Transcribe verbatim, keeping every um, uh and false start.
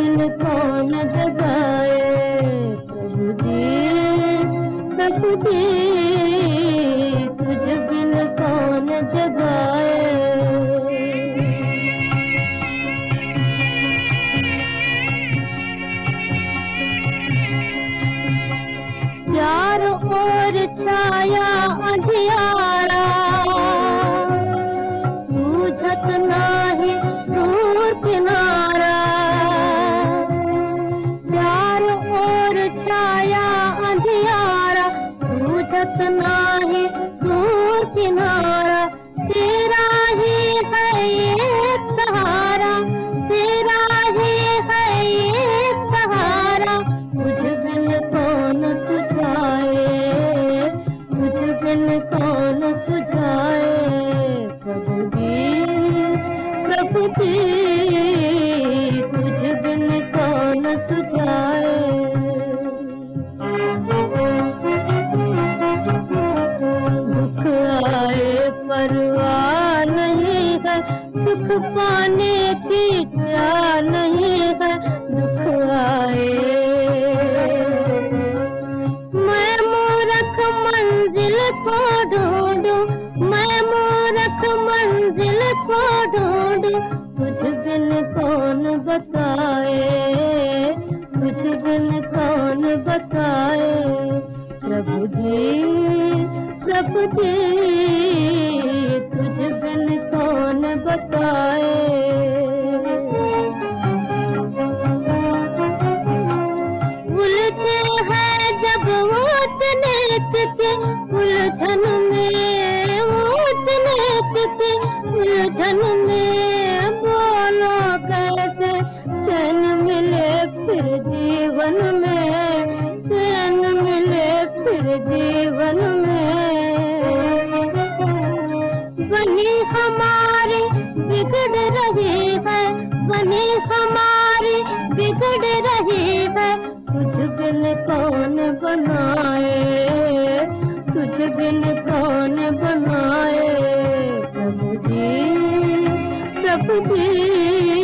बिन कौन जगाए। प्रभु जी प्रभु जी तुझ बिन कौन जगाए। चारों ओर छाया अंधियारा, सूझत नाही दूर किनारा। चारों ओर छाया अंधियारा, सूझत नाही दूर किनारा। तेरा ही है एक सहारा, तेरा ही है एक सहारा। तुझ बिन कौन सुझाए, तुझ बिन कौन सुझाए। प्रभु जी प्रभु जी तुझ बिन कौन सुझाए। दुख आए परवाह नहीं है, सुख पाने की चाह नहीं है। दुख आए मैं मूर्ख मंजिल को ढूंढूं, मैं मूर्ख मंजिल को ढूंढूं। तुझ बिन कौन बताए, तुझ बिन कौन बताए। प्रभु जी प्रभु जी तुझ बिन कौन बताए। उलझे हैं जब ऊंच नीच की उलझन में, ऊंच नीच की उलझन में। बोलो कैसे चैन मिले फिर जीवन में, चैन मिले फिर जीवन में। बनी हमारी बिगड़ रही है, बनी हमारी बिगड़ रही है। तुझ बिन कौन बनाए, तुझ बिन कौन बनाए। प्रभु जी प्रभु जी